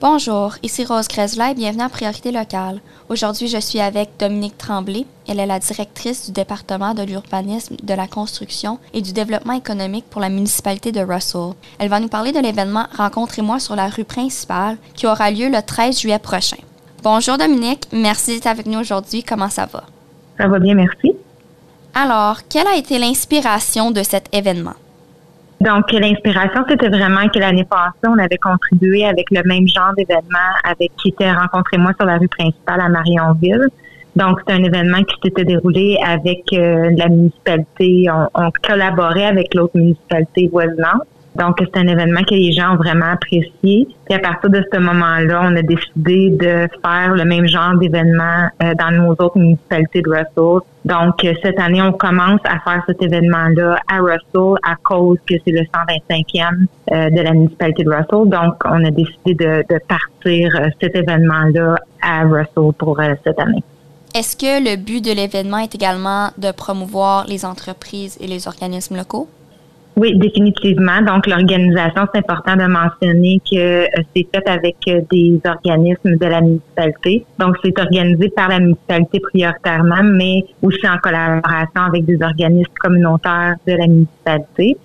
Bonjour, ici Rose Grezla et bienvenue à Priorité locale. Aujourd'hui, je suis avec Dominique Tremblay. Elle est la directrice du département de l'urbanisme, de la construction et du développement économique pour la municipalité de Russell. Elle va nous parler de l'événement Rencontrez-moi sur la rue principale qui aura lieu le 13 juillet prochain. Bonjour Dominique, merci d'être avec nous aujourd'hui. Comment ça va? Ça va bien, merci. Alors, quelle a été l'inspiration de cet événement? Donc, l'inspiration, c'était vraiment que l'année passée, on avait contribué avec le même genre d'événement qui était Rencontrez-moi sur la rue principale à Marionville. Donc, c'est un événement qui s'était déroulé avec la municipalité. On collaborait avec l'autre municipalité voisinante. Donc, c'est un événement que les gens ont vraiment apprécié. Puis à partir de ce moment-là, on a décidé de faire le même genre d'événement dans nos autres municipalités de Russell. Donc, cette année, on commence à faire cet événement-là à Russell à cause que c'est le 125e de la municipalité de Russell. Donc, on a décidé de partir cet événement-là à Russell pour cette année. Est-ce que le but de l'événement est également de promouvoir les entreprises et les organismes locaux? Oui, définitivement. Donc, l'organisation, c'est important de mentionner que c'est fait avec des organismes de la municipalité. Donc, c'est organisé par la municipalité prioritairement, mais aussi en collaboration avec des organismes communautaires de la municipalité.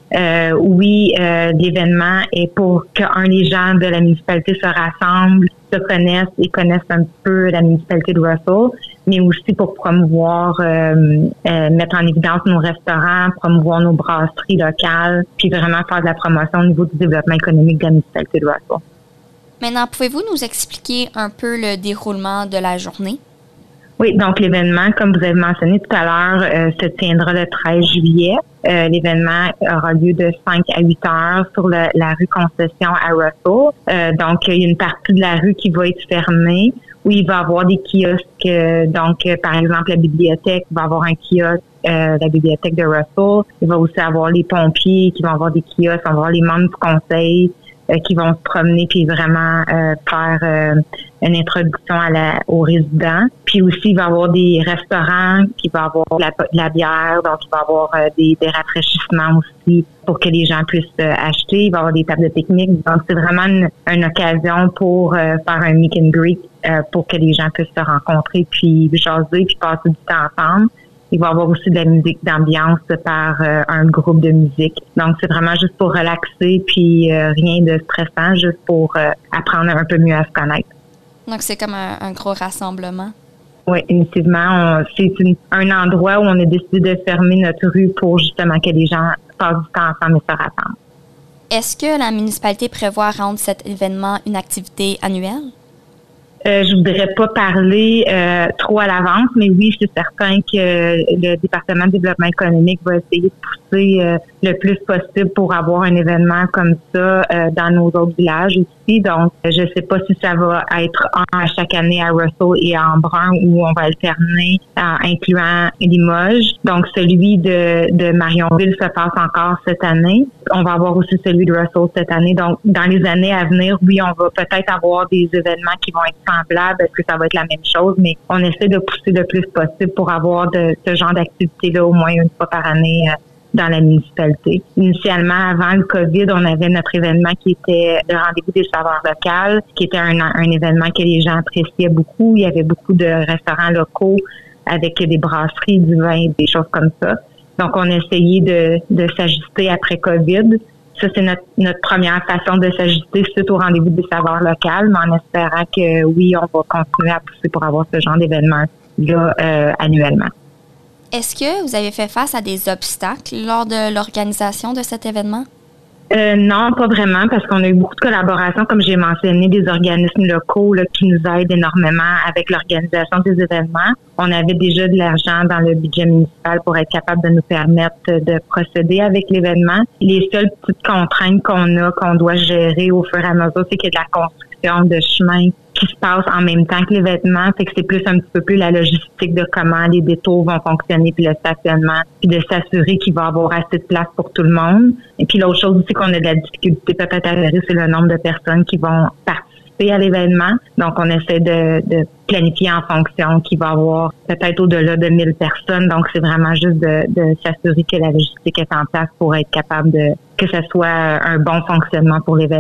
L'événement est pour que les gens de la municipalité se rassemblent, se connaissent et connaissent un petit peu la municipalité de Russell, mais aussi pour promouvoir, mettre en évidence nos restaurants, promouvoir nos brasseries locales, puis vraiment faire de la promotion au niveau du développement économique de la municipalité de Russell. Maintenant, pouvez-vous nous expliquer un peu le déroulement de la journée? Oui, donc l'événement, comme vous avez mentionné tout à l'heure, se tiendra le 13 juillet. L'événement aura lieu de 5 à 8 heures sur la rue Concession à Russell. Donc, il y a une partie de la rue qui va être fermée, où il va y avoir des kiosques. Donc, par exemple, la bibliothèque va avoir un kiosque, la bibliothèque de Russell. Il va aussi avoir les pompiers qui vont avoir des kiosques, on va avoir les membres du conseil qui vont se promener puis vraiment faire une introduction aux résidents. Puis aussi, il va y avoir des restaurants, qui va avoir de la bière, donc il va y avoir des rafraîchissements aussi pour que les gens puissent acheter. Il va y avoir des tables de pique-nique. Donc, c'est vraiment une occasion pour faire un meet and greet pour que les gens puissent se rencontrer puis jaser puis passer du temps ensemble. Il va y avoir aussi de la musique d'ambiance par un groupe de musique. Donc, c'est vraiment juste pour relaxer puis rien de stressant, juste pour apprendre un peu mieux à se connaître. Donc, c'est comme un gros rassemblement. Oui, effectivement. C'est un endroit où on a décidé de fermer notre rue pour justement que les gens passent du temps ensemble et se rassemblent. Est-ce que la municipalité prévoit rendre cet événement une activité annuelle? Je voudrais pas parler trop à l'avance, mais oui, c'est certain que le département de développement économique va essayer de pousser le plus possible pour avoir un événement comme ça dans nos autres villages aussi. Donc, je sais pas si ça va être à chaque année à Russell et à Embrun où on va alterner, incluant Limoges. Donc, celui de Marionville se passe encore cette année. On va avoir aussi celui de Russell cette année. Donc, dans les années à venir, oui, on va peut-être avoir des événements qui vont être semblables. Est-ce que ça va être la même chose? Mais on essaie de pousser le plus possible pour avoir ce genre d'activité-là au moins une fois par année dans la municipalité. Initialement, avant le COVID, on avait notre événement qui était le rendez-vous des saveurs locales, qui était un événement que les gens appréciaient beaucoup. Il y avait beaucoup de restaurants locaux avec des brasseries, du vin, des choses comme ça. Donc, on a essayé de s'ajuster après COVID. Ça, c'est notre première façon de s'ajuster suite au rendez-vous des saveurs locales, mais en espérant que, oui, on va continuer à pousser pour avoir ce genre d'événement-là annuellement. Est-ce que vous avez fait face à des obstacles lors de l'organisation de cet événement? Non, pas vraiment, parce qu'on a eu beaucoup de collaborations, comme j'ai mentionné, des organismes locaux là, qui nous aident énormément avec l'organisation des événements. On avait déjà de l'argent dans le budget municipal pour être capable de nous permettre de procéder avec l'événement. Les seules petites contraintes qu'on doit gérer au fur et à mesure, c'est qu'il y a de la construction de chemins qui se passe en même temps que l'événement, fait que c'est plus un petit peu plus la logistique de comment les détours vont fonctionner, puis le stationnement, puis de s'assurer qu'il va y avoir assez de place pour tout le monde. Et puis l'autre chose aussi qu'on a de la difficulté peut-être à gérer, c'est le nombre de personnes qui vont participer à l'événement. Donc on essaie de planifier en fonction qu'il va y avoir peut-être au-delà de 1000 personnes. Donc c'est vraiment juste de s'assurer que la logistique est en place pour être capable que ce soit un bon fonctionnement pour l'événement.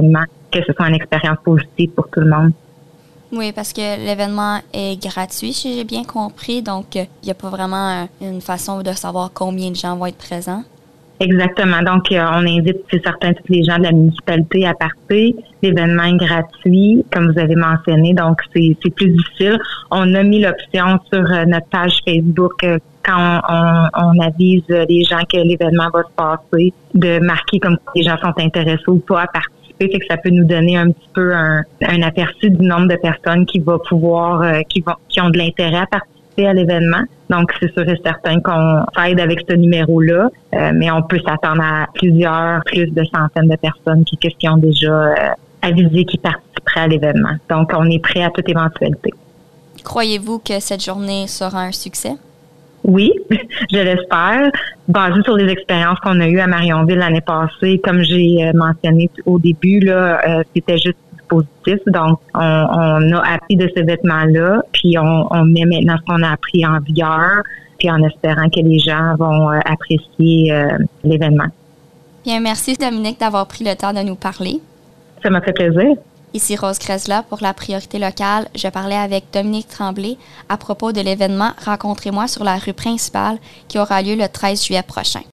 que ce soit une expérience positive pour tout le monde. Oui, parce que l'événement est gratuit, si j'ai bien compris, donc il n'y a pas vraiment une façon de savoir combien de gens vont être présents. Exactement. Donc, on invite, c'est certain, tous les gens de la municipalité à participer. L'événement est gratuit, comme vous avez mentionné, donc c'est plus difficile. On a mis l'option sur notre page Facebook quand on avise les gens que l'événement va se passer, de marquer comme les gens sont intéressés ou pas à participer, fait que ça peut nous donner un petit peu un aperçu du nombre de personnes qui vont pouvoir, qui ont de l'intérêt à participer à l'événement. Donc, c'est sûr et certain qu'on s'aide avec ce numéro-là, mais on peut s'attendre à plus de centaines de personnes qui ont déjà avisé qui participeraient à l'événement. Donc, on est prêt à toute éventualité. Croyez-vous que cette journée sera un succès? Oui, je l'espère. Basé sur les expériences qu'on a eues à Marionville l'année passée, comme j'ai mentionné au début, là, c'était juste positif. Donc, on a appris de ces vêtements-là, puis on met maintenant ce qu'on a appris en vigueur, puis en espérant que les gens vont apprécier l'événement. Bien, merci Dominique d'avoir pris le temps de nous parler. Ça m'a fait plaisir. Ici Rose Grezla pour la priorité locale. Je parlais avec Dominique Tremblay à propos de l'événement Rencontrez-moi sur la rue principale qui aura lieu le 13 juillet prochain.